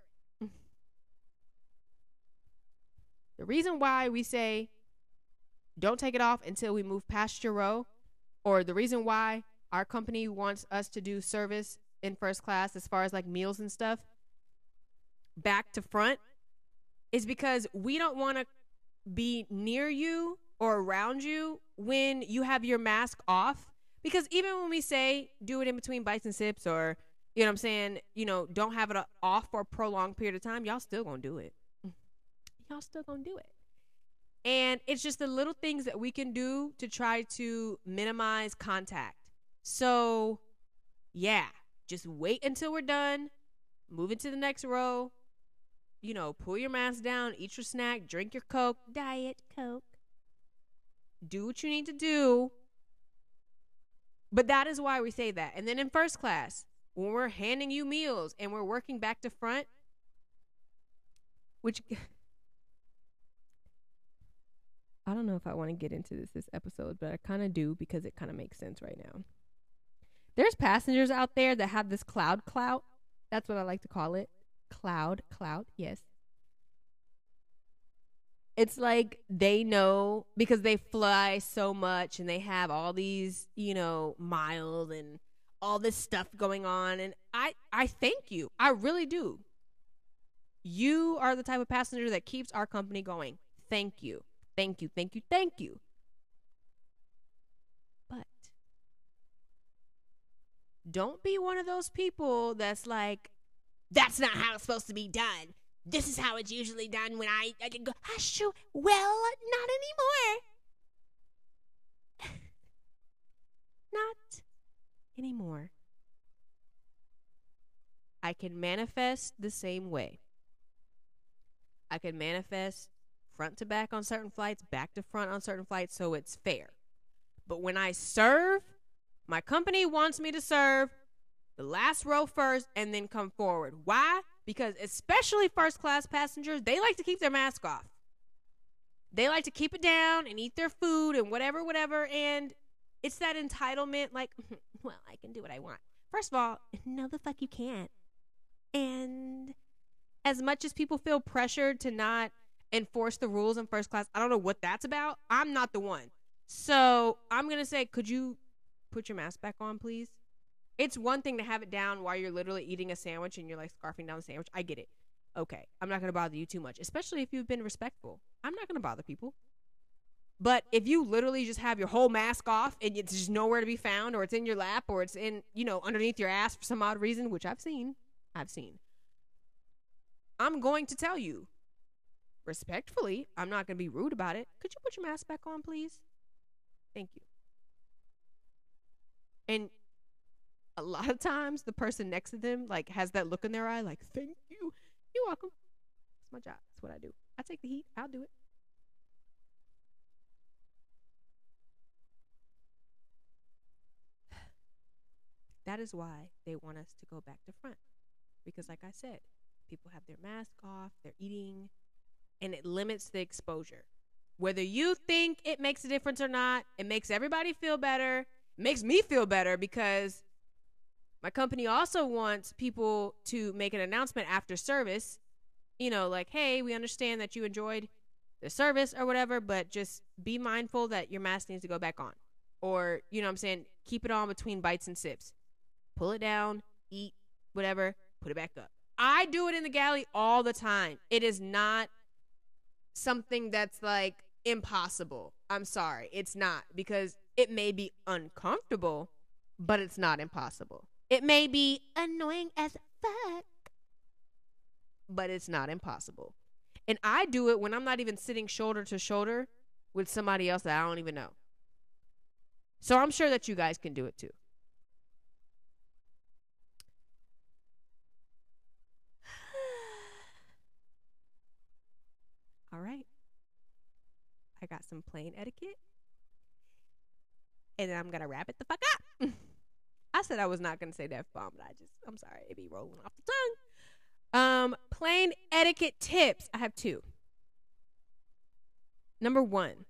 The reason why we say don't take it off until we move past your row, or the reason why our company wants us to do service in first class as far as like meals and stuff back to front, is because we don't want to be near you or around you when you have your mask off, Because even when we say do it in between bites and sips, or, you know what I'm saying, you know, don't have it off for a prolonged period of time, y'all still gonna do it. Y'all still gonna do it. And it's just the little things that we can do to try to minimize contact. So, yeah, just wait until we're done. Move into the next row. You know, pull your mask down, eat your snack, drink your Coke, Diet Coke. Do what you need to do. But that is why we say that. And then in first class, when we're handing you meals and we're working back to front, which I don't know if I want to get into this this episode, but I kind of do because it kind of makes sense right now. There's passengers out there that have this cloud clout. That's what I like to call it. Cloud clout, yes. It's like they know because they fly so much and they have all these, you know, miles and all this stuff going on. And I, I thank you. I really do. You are the type of passenger that keeps our company going. Thank you. Thank you. Thank you. Thank you. But don't be one of those people that's like, that's not how it's supposed to be done. This is how it's usually done when I, I go, hush you. Well, not anymore. Not anymore. I can manifest the same way. I can manifest front to back on certain flights, back to front on certain flights, so it's fair. But when I serve, my company wants me to serve the last row first and then come forward. Why? Because especially first class passengers, they like to keep their mask off. They like to keep it down and eat their food and whatever, whatever. And it's that entitlement, like, well, I can do what I want. First of all, no, the fuck you can't. And as much as people feel pressured to not enforce the rules in first class, I don't know what that's about. I'm not the one. So I'm going to say, could you put your mask back on, please? It's one thing to have it down while you're literally eating a sandwich and you're like scarfing down the sandwich. I get it. Okay. I'm not going to bother you too much, especially if you've been respectful. I'm not going to bother people. But if you literally just have your whole mask off and it's just nowhere to be found, or it's in your lap, or it's in, you know, underneath your ass for some odd reason, which I've seen, I've seen. I'm going to tell you respectfully, I'm not going to be rude about it. Could you put your mask back on, please? Thank you. And a lot of times the person next to them like has that look in their eye like, thank you. You're welcome. It's my job. That's what I do. I take the heat. I'll do it. That is why they want us to go back to front. Because like I said, people have their mask off, they're eating, and it limits the exposure. Whether you think it makes a difference or not, it makes everybody feel better. It makes me feel better because my company also wants people to make an announcement after service, you know, like, hey, we understand that you enjoyed the service or whatever, but just be mindful that your mask needs to go back on. Or, you know what I'm saying, keep it on between bites and sips. Pull it down, eat, whatever, put it back up. I do it in the galley all the time. It is not something that's like impossible. I'm sorry. It's not, because it may be uncomfortable, but it's not impossible. It may be annoying as fuck, but it's not impossible. And I do it when I'm not even sitting shoulder to shoulder with somebody else that I don't even know. So I'm sure that you guys can do it too. All right. I got some plane etiquette. And then I'm going to wrap it the fuck up. I said I was not going to say that F-bomb, but I just, I'm sorry. It be rolling off the tongue. Um, plane etiquette tips. I have two. Number one.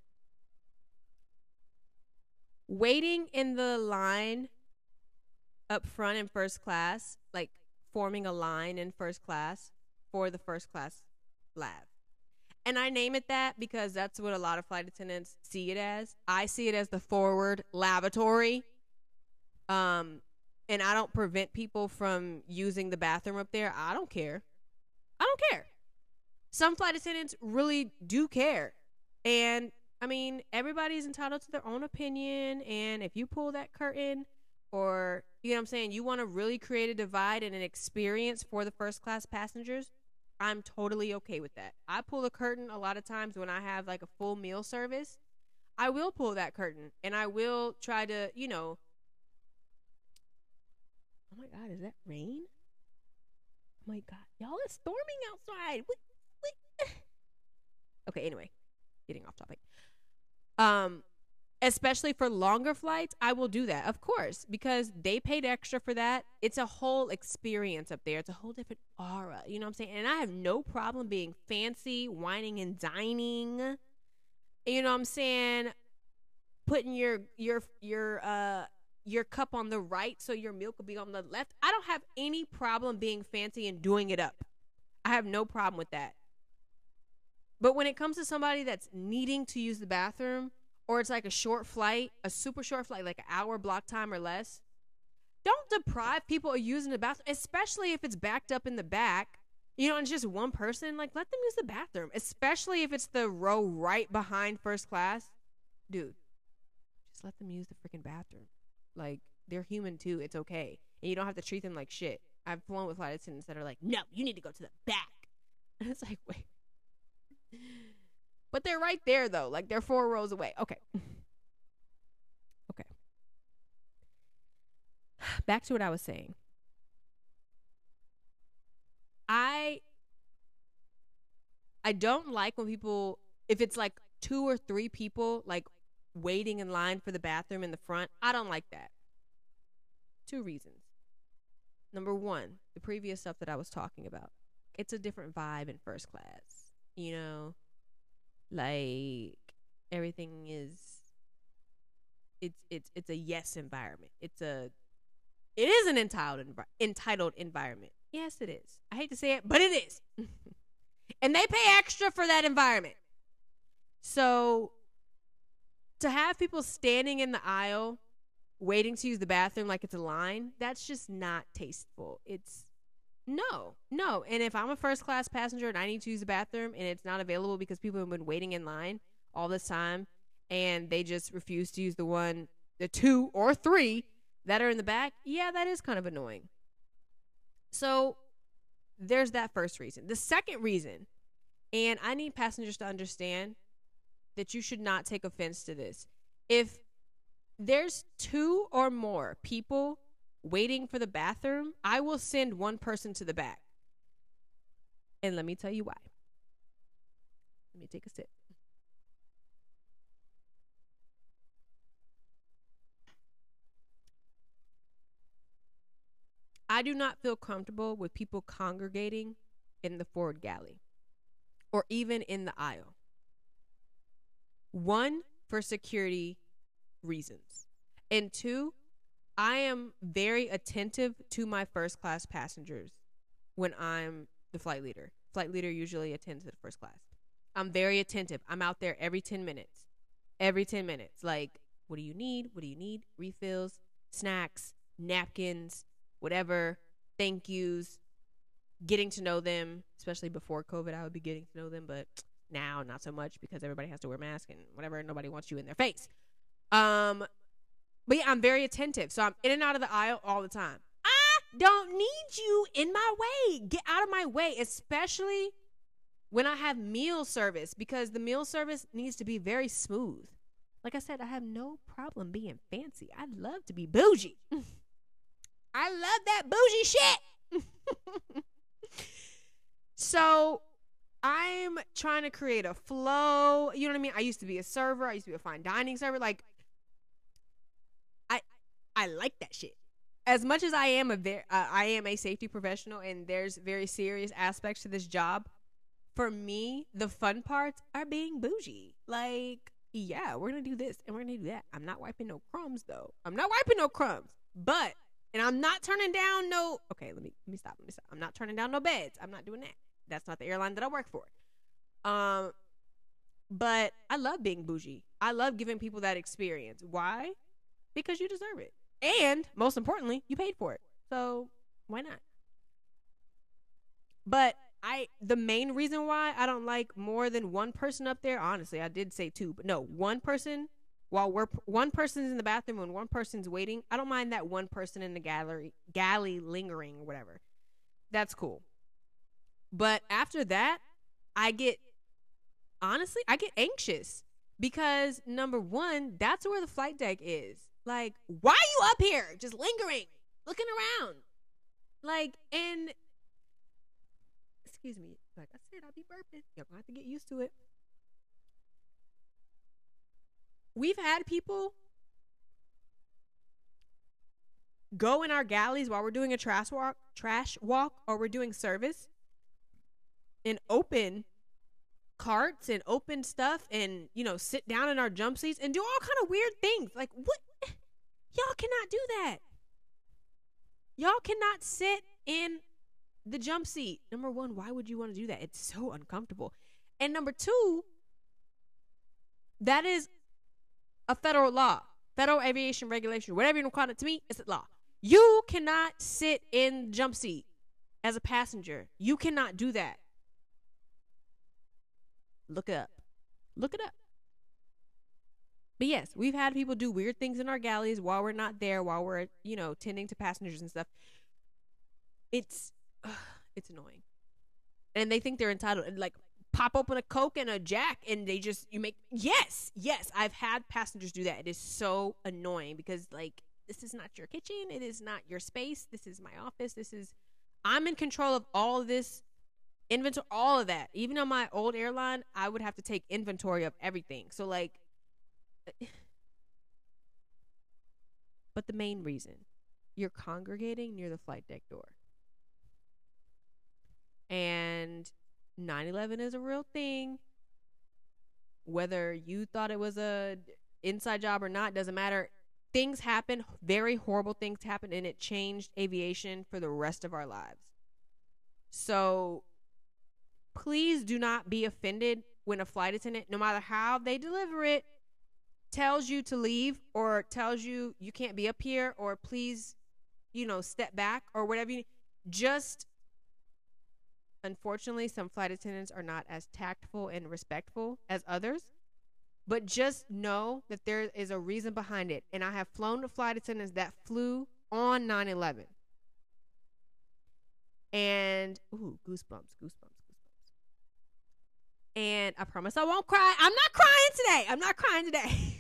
Waiting in the line up front in first class, like forming a line in first class for the first class lav. And I name it that because that's what a lot of flight attendants see it as. I see it as the forward lavatory. Um, and I don't prevent people from using the bathroom up there. I don't care. I don't care. Some flight attendants really do care. And I mean, everybody's entitled to their own opinion. And if you pull that curtain, or, you know what I'm saying, you want to really create a divide and an experience for the first class passengers, I'm totally okay with that. I pull the curtain a lot of times when I have like a full meal service. I will pull that curtain and I will try to, you know. Oh my God, is that rain? Oh my God, y'all, it's storming outside. Wait, wait. Okay, anyway, getting off topic. Um, especially for longer flights, I will do that, of course, because they paid extra for that. It's a whole experience up there. It's a whole different aura. You know what I'm saying? And I have no problem being fancy, whining and dining. You know what I'm saying? Putting your your your uh your cup on the right so your meal could be on the left. I don't have any problem being fancy and doing it up. I have no problem with that. But when it comes to somebody that's needing to use the bathroom, or it's like a short flight, a super short flight, like an hour block time or less, don't deprive people of using the bathroom, especially if it's backed up in the back. You know, and it's just one person. Like, let them use the bathroom, especially if it's the row right behind first class. Dude, just let them use the freaking bathroom. Like, they're human too. It's okay. And you don't have to treat them like shit. I've flown with flight attendants that are like, no, you need to go to the back. And it's like, wait. But they're right there, though. Like, they're four rows away. Okay. Okay. Back to what I was saying. I I don't like when people, if it's like two or three people, like, waiting in line for the bathroom in the front. I don't like that. Two reasons. Number one, the previous stuff that I was talking about. It's a different vibe in first class. You know? Like, everything is, it's it's it's a yes environment. It's a, it is an entitled entitled environment. Yes, it is. I hate to say it, but it is. And they pay extra for that environment. So, to have people standing in the aisle waiting to use the bathroom like it's a line, that's just not tasteful. It's no, no. And if I'm a first class passenger and I need to use the bathroom and it's not available because people have been waiting in line all this time and they just refuse to use the one, the two or three that are in the back, yeah, that is kind of annoying. So there's that first reason. The second reason, and I need passengers to understand that you should not take offense to this. If there's two or more people waiting for the bathroom, I will send one person to the back. And let me tell you why. Let me take a sip. I do not feel comfortable with people congregating in the forward galley or even in the aisle. One, for security reasons. And two, I am very attentive to my first class passengers when I'm the flight leader. Flight leader usually attends to the first class. I'm very attentive. I'm out there every ten minutes. Every ten minutes. Like, what do you need? What do you need? Refills, snacks, napkins, whatever, thank yous, getting to know them. Especially before COVID, I would be getting to know them, but now not so much because everybody has to wear masks and whatever. Nobody wants you in their face. Um, but yeah, I'm very attentive. So I'm in and out of the aisle all the time. I don't need you in my way. Get out of my way, especially when I have meal service, because the meal service needs to be very smooth. Like I said, I have no problem being fancy. I love to be bougie. I love that bougie shit. So I'm trying to create a flow. You know what I mean? I used to be a server. I used to be a fine dining server. Like, I I like that shit. As much as I am a ver- uh, I am a safety professional, and there's very serious aspects to this job. For me, the fun parts are being bougie. Like, yeah, we're gonna do this and we're gonna do that. I'm not wiping no crumbs though. I'm not wiping no crumbs. But and I'm not turning down no. Okay, let me let me stop. Let me stop. I'm not turning down no beds. I'm not doing that. That's not the airline that I work for. Um, but I love being bougie. I love giving people that experience. Why? Because you deserve it. And most importantly, you paid for it. So why not? But I the main reason why I don't like more than one person up there, honestly, I did say two, but no, one person while we're one person's in the bathroom and one person's waiting. I don't mind that one person in the gallery galley lingering or whatever. That's cool. But after that, I get honestly, I get anxious because number one, that's where the flight deck is. Like, why are you up here just lingering, looking around? Like, and excuse me, like I said, I'll be burping. You're gonna have to get used to it. We've had people go in our galleys while we're doing a trash walk, trash walk, or we're doing service, and open carts and open stuff, and you know, sit down in our jump seats and do all kind of weird things. Like, what? Y'all cannot do that. Y'all cannot sit in the jump seat. Number one, why would you want to do that? It's so uncomfortable. And number two, that is a federal law, federal aviation regulation, whatever you want to call it. To me, it's a law. You cannot sit in the jump seat as a passenger. You cannot do that. Look it up. Look it up. But yes, we've had people do weird things in our galleys while we're not there, while we're, you know, tending to passengers and stuff. It's, uh, it's annoying. And they think they're entitled. And like, pop open a Coke and a Jack and they just, you make, yes, yes. I've had passengers do that. It is so annoying because, like, this is not your kitchen. It is not your space. This is my office. This is, I'm in control of all of this inventory, all of that. Even on my old airline, I would have to take inventory of everything. So, like, but the main reason, you're congregating near the flight deck door. And nine eleven is a real thing. Whether you thought it was a inside job or not, doesn't matter. Things happen, very horrible things happen, and it changed aviation for the rest of our lives. So please do not be offended when a flight attendant, no matter how they deliver it, tells you to leave or tells you you can't be up here or please, you know, step back or whatever. You, just, unfortunately, some flight attendants are not as tactful and respectful as others. But just know that there is a reason behind it. And I have flown with flight attendants that flew on nine eleven. And, ooh, goosebumps, goosebumps, goosebumps. And I promise I won't cry. I'm not crying today. I'm not crying today.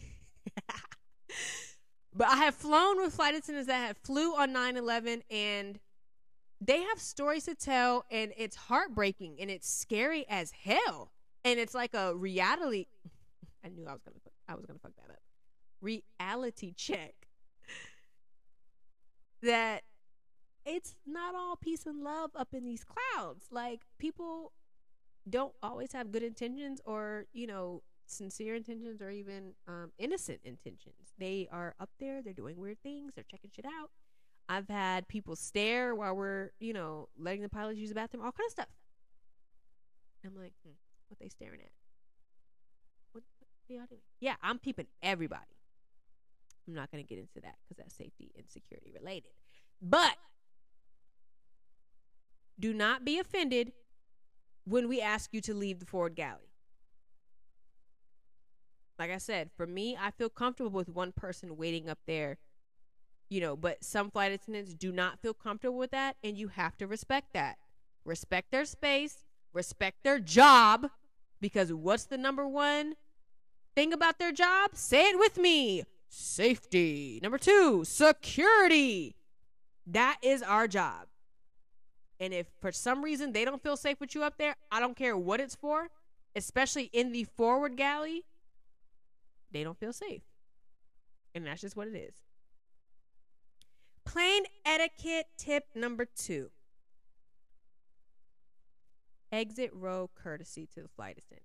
But I have flown with flight attendants that have flew on nine eleven, and they have stories to tell, and it's heartbreaking, and it's scary as hell. And it's like a reality. I knew I was gonna I was gonna fuck that up. Reality check. That it's not all peace and love up in these clouds. Like, people don't always have good intentions or, you know, sincere intentions or even um, innocent intentions. They are up there. They're doing weird things. They're checking shit out. I've had people stare while we're, you know, letting the pilots use the bathroom. All kind of stuff. I'm like, hmm, what they staring at? What, what are y'all doing? Yeah, I'm peeping everybody. I'm not going to get into that because that's safety and security related. But do not be offended when we ask you to leave the forward galley. Like I said, for me, I feel comfortable with one person waiting up there, you know, but some flight attendants do not feel comfortable with that, and you have to respect that. Respect their space, respect their job, because what's the number one thing about their job? Say it with me. Safety. Number two, security. That is our job. And if for some reason they don't feel safe with you up there, I don't care what it's for, especially in the forward galley, they don't feel safe. And that's just what it is. Plane etiquette tip number two. Exit row courtesy to the flight attendants.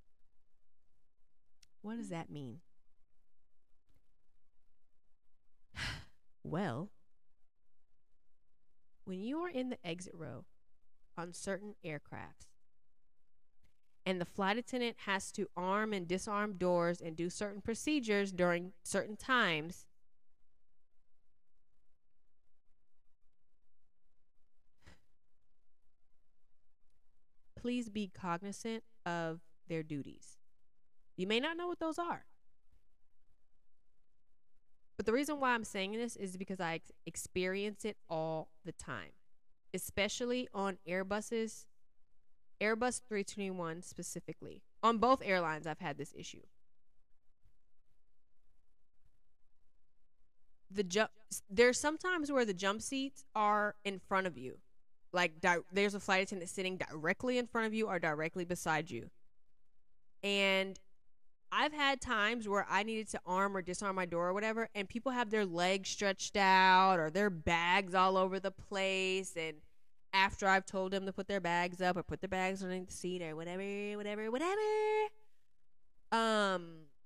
What does that mean? Well, when you are in the exit row on certain aircrafts and the flight attendant has to arm and disarm doors and do certain procedures during certain times, please be cognizant of their duties. You may not know what those are. But the reason why I'm saying this is because I ex- experience it all the time, especially on Airbuses, Airbus three twenty-one specifically. On both airlines, I've had this issue. The jump, there's sometimes where the jump seats are in front of you. Like, di- there's a flight attendant sitting directly in front of you or directly beside you. And I've had times where I needed to arm or disarm my door or whatever, and people have their legs stretched out or their bags all over the place. And after I've told them to put their bags up or put their bags underneath the seat or whatever, whatever, whatever, um,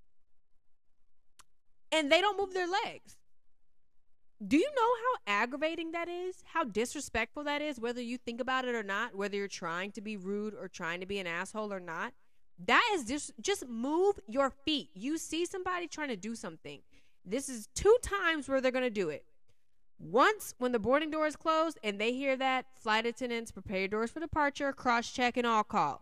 and they don't move their legs. Do you know how aggravating that is? How disrespectful that is, whether you think about it or not, whether you're trying to be rude or trying to be an asshole or not? That is just, just move your feet. You see somebody trying to do something. This is two times where they're going to do it. Once when the boarding door is closed and they hear that, flight attendants, prepare your doors for departure, cross-check and all call.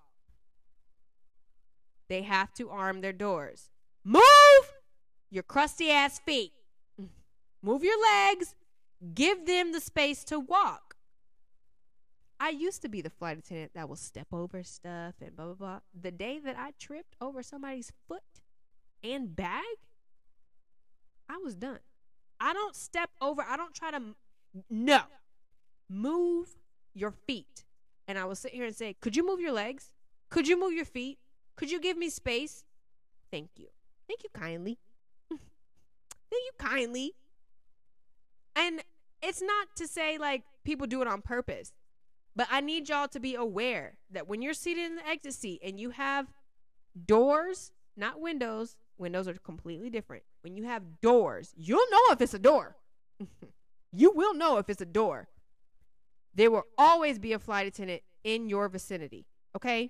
They have to arm their doors. Move your crusty ass feet. Move your legs. Give them the space to walk. I used to be the flight attendant that will step over stuff and blah, blah, blah. The day that I tripped over somebody's foot and bag, I was done. I don't step over. I don't try to. No. Move your feet. And I will sit here and say, could you move your legs? Could you move your feet? Could you give me space? Thank you. Thank you kindly. Thank you kindly. And it's not to say like people do it on purpose, but I need y'all to be aware that when you're seated in the exit seat and you have doors, not windows, windows are completely different. When you have doors, you'll know if it's a door. You will know if it's a door. There will always be a flight attendant in your vicinity, okay?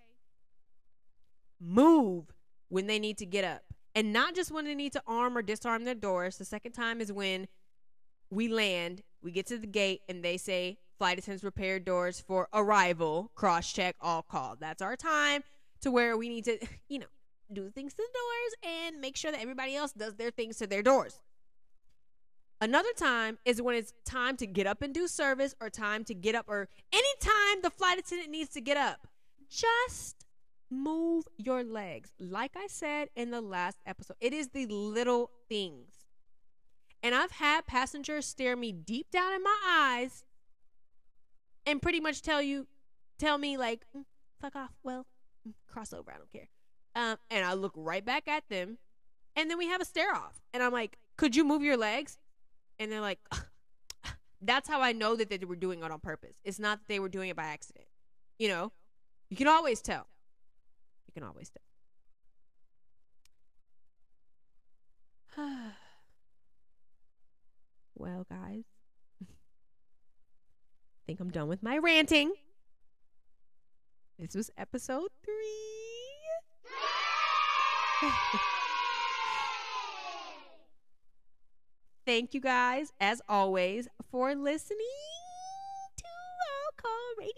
Move when they need to get up. And not just when they need to arm or disarm their doors. The second time is when we land, we get to the gate, and they say, flight attendants prepare doors for arrival, cross-check, all call. That's our time to where we need to, you know, do things to the doors and make sure that everybody else does their things to their doors. Another time is when it's time to get up and do service or time to get up or anytime the flight attendant needs to get up. Just move your legs. Like I said in the last episode, it is the little things. And I've had passengers stare me deep down in my eyes and pretty much tell you, tell me like, mm, fuck off. Well, mm, cross over. I don't care. Um, and I look right back at them. And then we have a stare off. And I'm like, could you move your legs? And they're like, ugh. That's how I know that they were doing it on purpose. It's not that they were doing it by accident. You know, you can always tell. You can always tell. Well, guys, I think I'm done with my ranting. This was episode three. Thank you guys, as always, for listening to All Call Radio.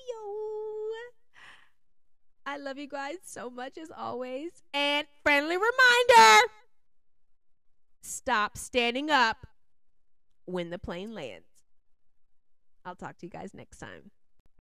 I love you guys so much, as always. And friendly reminder, stop standing up when the plane lands. I'll talk to you guys next time.